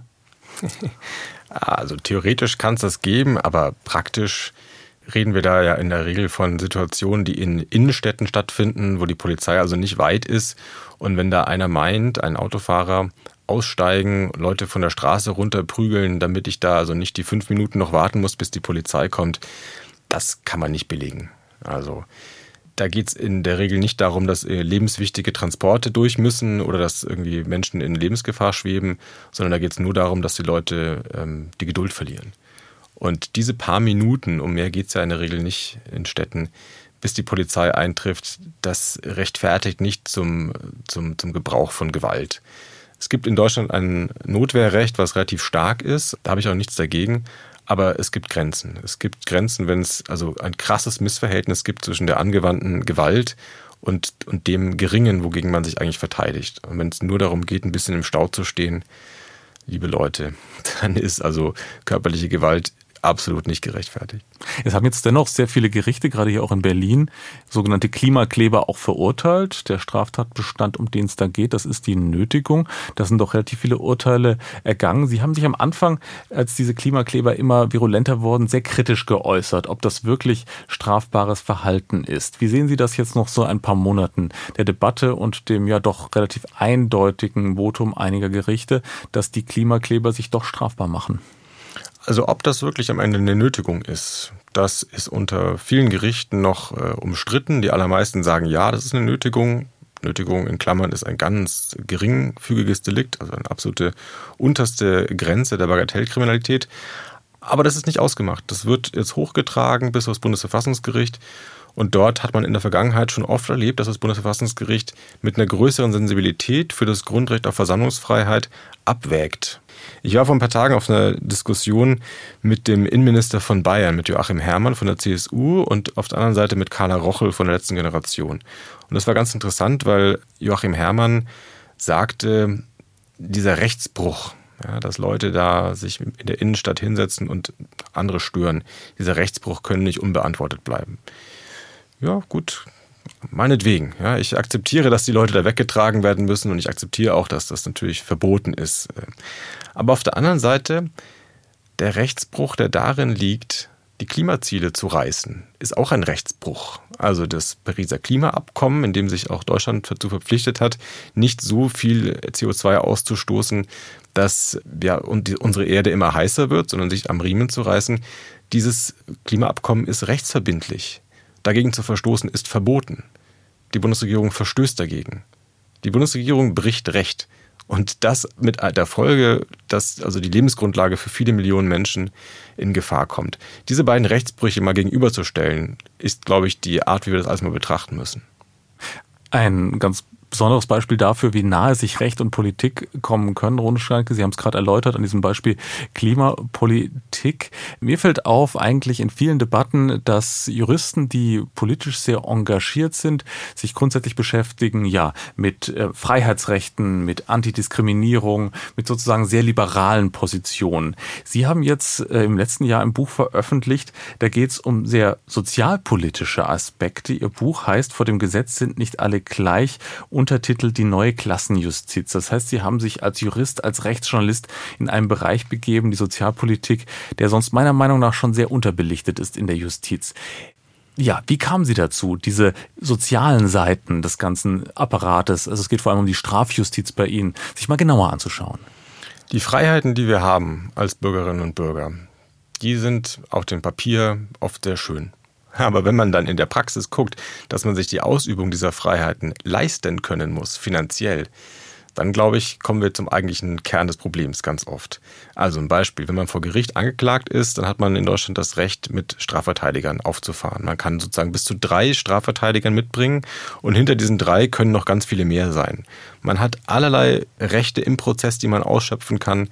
Also theoretisch kann es das geben, aber praktisch reden wir da ja in der Regel von Situationen, die in Innenstädten stattfinden, wo die Polizei also nicht weit ist. Und wenn da einer meint, ein Autofahrer, aussteigen, Leute von der Straße runterprügeln, damit ich da also nicht die 5 Minuten noch warten muss, bis die Polizei kommt, das kann man nicht belegen. Also da geht es in der Regel nicht darum, dass lebenswichtige Transporte durch müssen oder dass irgendwie Menschen in Lebensgefahr schweben, sondern da geht es nur darum, dass die Leute die Geduld verlieren. Und diese paar Minuten, um mehr geht es ja in der Regel nicht in Städten, bis die Polizei eintrifft, das rechtfertigt nicht zum Gebrauch von Gewalt. Es gibt in Deutschland ein Notwehrrecht, was relativ stark ist, da habe ich auch nichts dagegen. Aber es gibt Grenzen. Es gibt Grenzen, wenn es also ein krasses Missverhältnis gibt zwischen der angewandten Gewalt und dem Geringen, wogegen man sich eigentlich verteidigt. Und wenn es nur darum geht, ein bisschen im Stau zu stehen, liebe Leute, dann ist also körperliche Gewalt absolut nicht gerechtfertigt. Es haben jetzt dennoch sehr viele Gerichte, gerade hier auch in Berlin, sogenannte Klimakleber auch verurteilt. Der Straftatbestand, um den es da geht, das ist die Nötigung. Da sind doch relativ viele Urteile ergangen. Sie haben sich am Anfang, als diese Klimakleber immer virulenter wurden, sehr kritisch geäußert, ob das wirklich strafbares Verhalten ist. Wie sehen Sie das jetzt noch so ein paar Monaten der Debatte und dem doch relativ eindeutigen Votum einiger Gerichte, dass die Klimakleber sich doch strafbar machen? Also ob das wirklich am Ende eine Nötigung ist, das ist unter vielen Gerichten noch umstritten. Die allermeisten sagen, ja, das ist eine Nötigung. Nötigung in Klammern ist ein ganz geringfügiges Delikt, also eine absolute unterste Grenze der Bagatellkriminalität. Aber das ist nicht ausgemacht. Das wird jetzt hochgetragen bis aufs Bundesverfassungsgericht. Und dort hat man in der Vergangenheit schon oft erlebt, dass das Bundesverfassungsgericht mit einer größeren Sensibilität für das Grundrecht auf Versammlungsfreiheit abwägt. Ich war vor ein paar Tagen auf einer Diskussion mit dem Innenminister von Bayern, mit Joachim Herrmann von der CSU und auf der anderen Seite mit Carla Rochel von der letzten Generation. Und das war ganz interessant, weil Joachim Herrmann sagte, dieser Rechtsbruch, dass Leute da sich in der Innenstadt hinsetzen und andere stören, dieser Rechtsbruch können nicht unbeantwortet bleiben. Ja, gut, meinetwegen. Ja, ich akzeptiere, dass die Leute da weggetragen werden müssen und ich akzeptiere auch, dass das natürlich verboten ist. Aber auf der anderen Seite, der Rechtsbruch, der darin liegt, die Klimaziele zu reißen, ist auch ein Rechtsbruch. Also das Pariser Klimaabkommen, in dem sich auch Deutschland dazu verpflichtet hat, nicht so viel CO2 auszustoßen, dass unsere Erde immer heißer wird, sondern sich am Riemen zu reißen. Dieses Klimaabkommen ist rechtsverbindlich. Dagegen zu verstoßen ist verboten. Die Bundesregierung verstößt dagegen. Die Bundesregierung bricht Recht. Und das mit der Folge, dass also die Lebensgrundlage für viele Millionen Menschen in Gefahr kommt. Diese beiden Rechtsbrüche mal gegenüberzustellen, ist, glaube ich, die Art, wie wir das alles mal betrachten müssen. Ein ganz besonderes Beispiel dafür, wie nahe sich Recht und Politik kommen können. Rune Steinke, Sie haben es gerade erläutert an diesem Beispiel Klimapolitik. Mir fällt auf, eigentlich in vielen Debatten, dass Juristen, die politisch sehr engagiert sind, sich grundsätzlich beschäftigen, ja, mit Freiheitsrechten, mit Antidiskriminierung, mit sozusagen sehr liberalen Positionen. Sie haben jetzt im letzten Jahr ein Buch veröffentlicht, da geht es um sehr sozialpolitische Aspekte. Ihr Buch heißt "Vor dem Gesetz sind nicht alle gleich", Untertitel "Die neue Klassenjustiz". Das heißt, Sie haben sich als Jurist, als Rechtsjournalist in einen Bereich begeben, die Sozialpolitik, der sonst meiner Meinung nach schon sehr unterbelichtet ist in der Justiz. Ja, wie kamen Sie dazu, diese sozialen Seiten des ganzen Apparates, also es geht vor allem um die Strafjustiz bei Ihnen, sich mal genauer anzuschauen? Die Freiheiten, die wir haben als Bürgerinnen und Bürger, die sind auf dem Papier oft sehr schön. Aber wenn man dann in der Praxis guckt, dass man sich die Ausübung dieser Freiheiten leisten können muss, finanziell, dann glaube ich, kommen wir zum eigentlichen Kern des Problems ganz oft. Also ein Beispiel, wenn man vor Gericht angeklagt ist, dann hat man in Deutschland das Recht, mit Strafverteidigern aufzufahren. Man kann sozusagen bis zu 3 Strafverteidigern mitbringen und hinter diesen 3 können noch ganz viele mehr sein. Man hat allerlei Rechte im Prozess, die man ausschöpfen kann.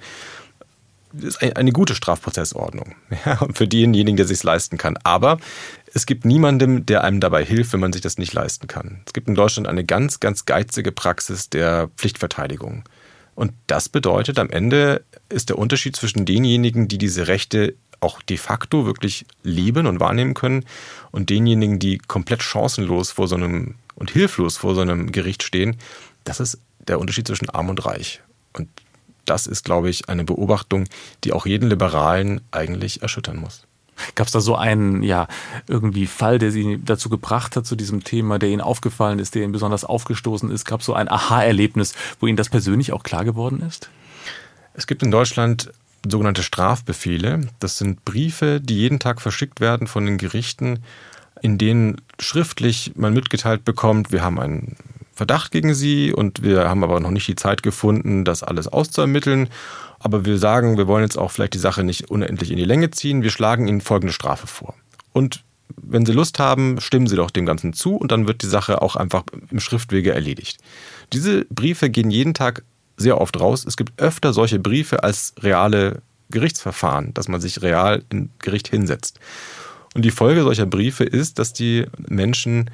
Das ist eine gute Strafprozessordnung, ja, für denjenigen, der es sich leisten kann. Aber es gibt niemandem, der einem dabei hilft, wenn man sich das nicht leisten kann. Es gibt in Deutschland eine ganz, ganz geizige Praxis der Pflichtverteidigung. Und das bedeutet, am Ende ist der Unterschied zwischen denjenigen, die diese Rechte auch de facto wirklich leben und wahrnehmen können, und denjenigen, die komplett chancenlos und hilflos vor so einem Gericht stehen, das ist der Unterschied zwischen Arm und Reich. Und das ist, glaube ich, eine Beobachtung, die auch jeden Liberalen eigentlich erschüttern muss. Gab es da so einen, ja, irgendwie Fall, der Sie dazu gebracht hat, zu diesem Thema, der Ihnen aufgefallen ist, der Ihnen besonders aufgestoßen ist? Gab es so ein Aha-Erlebnis, wo Ihnen das persönlich auch klar geworden ist? Es gibt in Deutschland sogenannte Strafbefehle. Das sind Briefe, die jeden Tag verschickt werden von den Gerichten, in denen schriftlich man mitgeteilt bekommt, wir haben einen Verdacht gegen Sie und wir haben aber noch nicht die Zeit gefunden, das alles auszuermitteln. Aber wir sagen, wir wollen jetzt auch vielleicht die Sache nicht unendlich in die Länge ziehen. Wir schlagen Ihnen folgende Strafe vor. Und wenn Sie Lust haben, stimmen Sie doch dem Ganzen zu und dann wird die Sache auch einfach im Schriftwege erledigt. Diese Briefe gehen jeden Tag sehr oft raus. Es gibt öfter solche Briefe als reale Gerichtsverfahren, dass man sich real im Gericht hinsetzt. Und die Folge solcher Briefe ist, dass die Menschen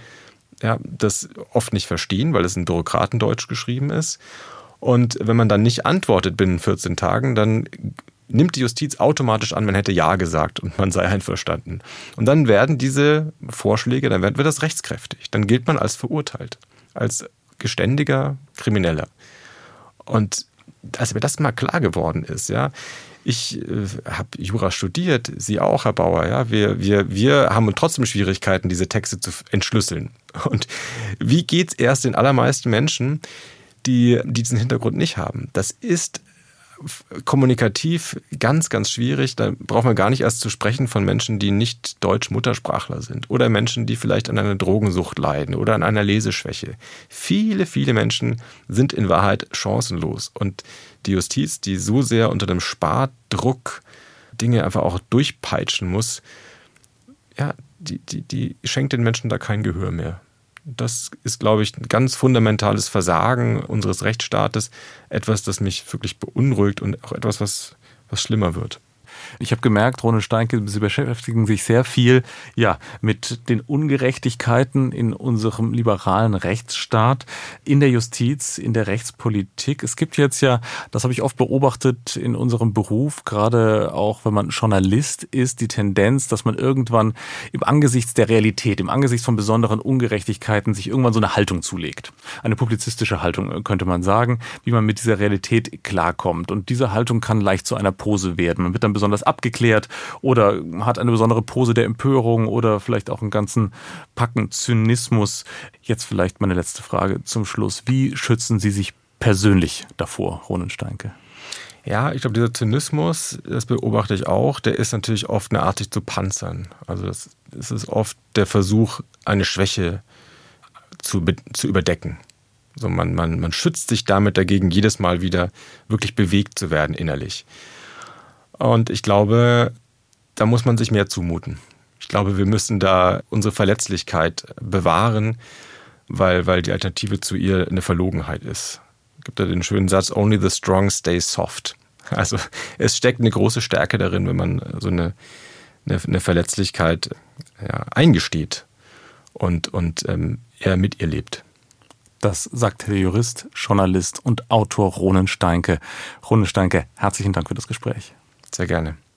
das oft nicht verstehen, weil es in Bürokratendeutsch geschrieben ist. Und wenn man dann nicht antwortet binnen 14 Tagen, dann nimmt die Justiz automatisch an, man hätte Ja gesagt und man sei einverstanden. Und dann werden diese Vorschläge, dann wird das rechtskräftig. Dann gilt man als verurteilt, als geständiger Krimineller. Und als mir das mal klar geworden ist, ja, ich habe Jura studiert, Sie auch, Herr Bauer. Ja, wir haben trotzdem Schwierigkeiten, diese Texte zu entschlüsseln. Und wie geht's erst den allermeisten Menschen, die diesen Hintergrund nicht haben? Das ist kommunikativ ganz, ganz schwierig. Da braucht man gar nicht erst zu sprechen von Menschen, die nicht Deutsch-Muttersprachler sind oder Menschen, die vielleicht an einer Drogensucht leiden oder an einer Leseschwäche. Viele, viele Menschen sind in Wahrheit chancenlos. Und die Justiz, die so sehr unter dem Spardruck Dinge einfach auch durchpeitschen muss, ja, die schenkt den Menschen da kein Gehör mehr. Das ist, glaube ich, ein ganz fundamentales Versagen unseres Rechtsstaates. Etwas, das mich wirklich beunruhigt und auch etwas, was schlimmer wird. Ich habe gemerkt, Rune Steinke, Sie beschäftigen sich sehr viel mit den Ungerechtigkeiten in unserem liberalen Rechtsstaat, in der Justiz, in der Rechtspolitik. Es gibt jetzt das habe ich oft beobachtet in unserem Beruf, gerade auch wenn man Journalist ist, die Tendenz, dass man irgendwann im Angesichts der Realität, im Angesichts von besonderen Ungerechtigkeiten sich irgendwann so eine Haltung zulegt. Eine publizistische Haltung, könnte man sagen, wie man mit dieser Realität klarkommt. Und diese Haltung kann leicht zu einer Pose werden. Man wird dann besonders abgeklärt oder hat eine besondere Pose der Empörung oder vielleicht auch einen ganzen Packen Zynismus. Jetzt vielleicht meine letzte Frage zum Schluss. Wie schützen Sie sich persönlich davor, Rune Steinke? Ja, ich glaube, dieser Zynismus, das beobachte ich auch, der ist natürlich oft eine Art, sich zu panzern. Also das ist oft der Versuch, eine Schwäche zu überdecken. Also man schützt sich damit dagegen, jedes Mal wieder wirklich bewegt zu werden innerlich. Und ich glaube, da muss man sich mehr zumuten. Ich glaube, wir müssen da unsere Verletzlichkeit bewahren weil die Alternative zu ihr eine Verlogenheit ist. Es gibt da den schönen Satz, only the strong stay soft. Also es steckt eine große Stärke darin, wenn man so eine Verletzlichkeit eingesteht und er mit ihr lebt. Das sagt der Jurist, Journalist und Autor Ronen Steinke. Ronen Steinke, herzlichen Dank für das Gespräch. Sehr gerne.